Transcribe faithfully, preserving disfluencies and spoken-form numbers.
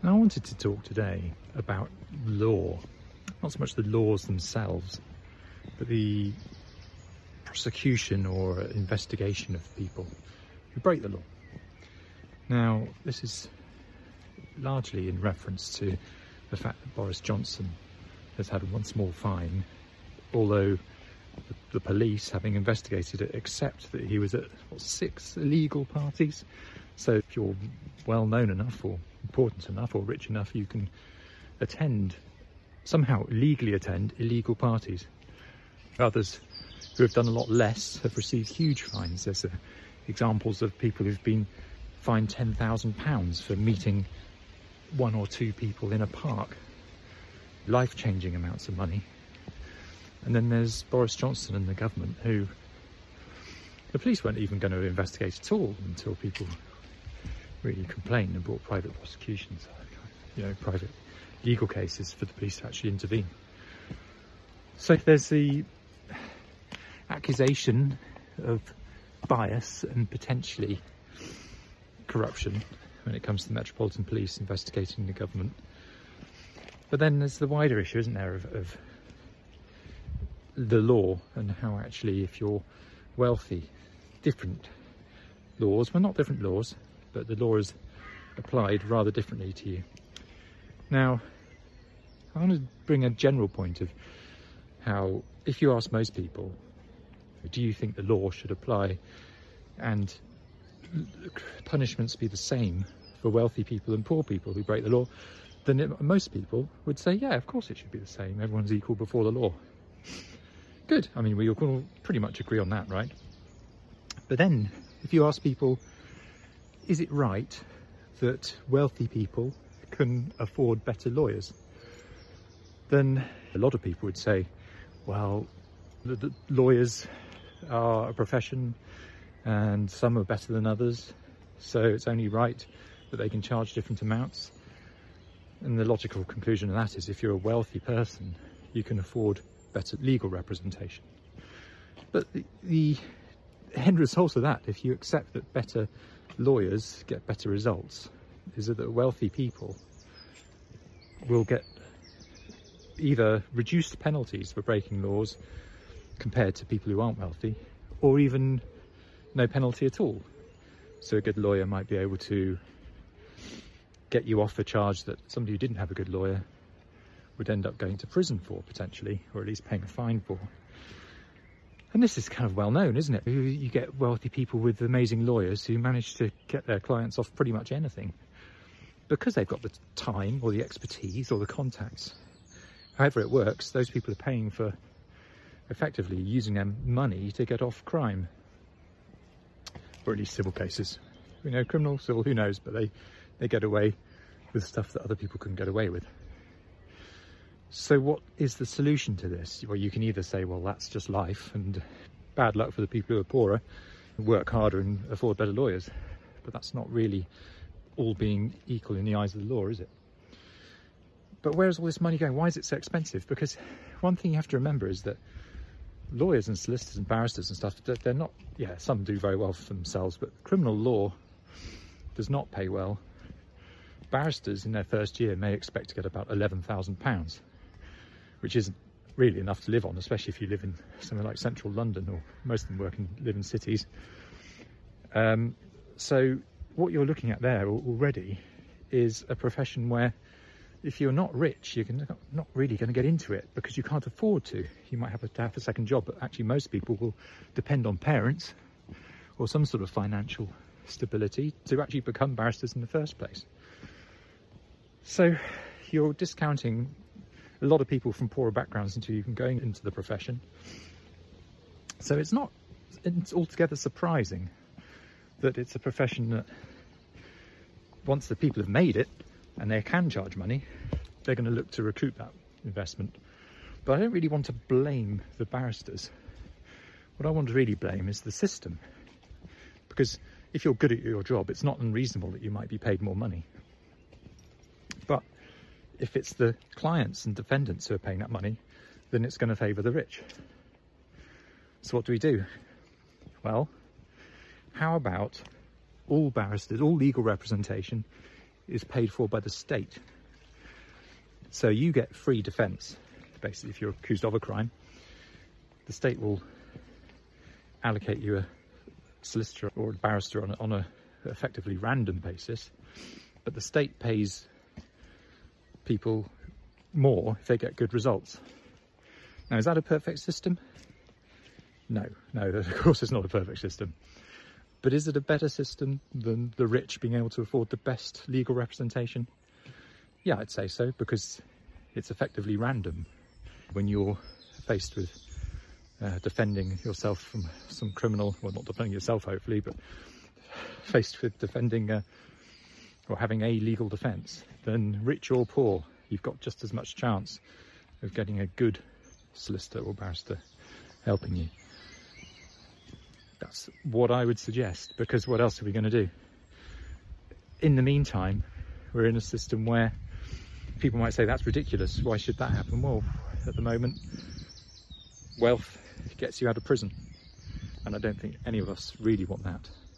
Now, I wanted to talk today about law, not so much the laws themselves, but the prosecution or investigation of people who break the law. Now, this is largely in reference to the fact that Boris Johnson has had one small fine, although the, the police, having investigated it, accept that he was at what, six illegal parties. So if you're well known enough or important enough or rich enough, you can attend, somehow legally attend illegal parties. Others who have done a lot less have received huge fines. There's uh, examples of people who've been fined ten thousand pounds for meeting one or two people in a park. Life-changing amounts of money. And then there's Boris Johnson and the government, who the police weren't even going to investigate at all until people really complained and brought private prosecutions, you know, private legal cases for the police to actually intervene. So there's the accusation of bias and potentially corruption when it comes to the Metropolitan Police investigating the government. But then there's the wider issue, isn't there, of, of the law and how actually, if you're wealthy, different laws, well, not different laws, but the law is applied rather differently to you. Now, I want to bring a general point of how, if you ask most people, do you think the law should apply and punishments be the same for wealthy people and poor people who break the law, then it, most people would say, yeah, of course it should be the same. Everyone's equal before the law. Good. I mean, we all pretty much agree on that, right? But then, if you ask people, is it right that wealthy people can afford better lawyers? Then a lot of people would say, well, the, the lawyers are a profession and some are better than others, so it's only right that they can charge different amounts. And the logical conclusion of that is, if you're a wealthy person, you can afford better legal representation. But the, the end result of that, if you accept that better lawyers get better results, is that wealthy people will get either reduced penalties for breaking laws compared to people who aren't wealthy, or even no penalty at all. So a good lawyer might be able to get you off a charge that somebody who didn't have a good lawyer would end up going to prison for, potentially, or at least paying a fine for. And this is kind of well known, isn't it? You get wealthy people with amazing lawyers who manage to get their clients off pretty much anything because they've got the time or the expertise or the contacts. However it works, those people are paying for effectively using their money to get off crime, or at least civil cases. You know, criminal, civil, who knows, but they, they get away with stuff that other people couldn't get away with. So what is the solution to this? Well, you can either say, well, that's just life and bad luck for the people who are poorer, work harder and afford better lawyers. But that's not really all being equal in the eyes of the law, is it? But where's all this money going? Why is it so expensive? Because one thing you have to remember is that lawyers and solicitors and barristers and stuff, they're not, yeah, some do very well for themselves, but criminal law does not pay well. Barristers in their first year may expect to get about eleven thousand pounds. Which isn't really enough to live on, especially if you live in somewhere like central London, or most of them work and live in cities. Um, so what you're looking at there already is a profession where, if you're not rich, you're not really going to get into it because you can't afford to. You might have to have a second job, but actually most people will depend on parents or some sort of financial stability to actually become barristers in the first place. So you're discounting a lot of people from poorer backgrounds into even going into the profession. So it's not it's altogether surprising that it's a profession that, once the people have made it and they can charge money, they're going to look to recoup that investment. But I don't really want to blame the barristers. What I want to really blame is the system. Because if you're good at your job, it's not unreasonable that you might be paid more money. But if it's the clients and defendants who are paying that money, then it's going to favour the rich. So what do we do? Well, how about all barristers, all legal representation is paid for by the state. So you get free defence. Basically, if you're accused of a crime, the state will allocate you a solicitor or a barrister on a, on a effectively random basis, but the state pays people more if they get good results. Now, is that a perfect system? No, no, of course it's not a perfect system. But is it a better system than the rich being able to afford the best legal representation? Yeah, I'd say so, because it's effectively random. When you're faced with uh, defending yourself from some criminal, well, not defending yourself hopefully, but faced with defending uh, or having a legal defence, then rich or poor, you've got just as much chance of getting a good solicitor or barrister helping you. That's what I would suggest, because what else are we going to do? In the meantime, we're in a system where people might say, that's ridiculous, why should that happen? Well, at the moment, wealth gets you out of prison, and I don't think any of us really want that.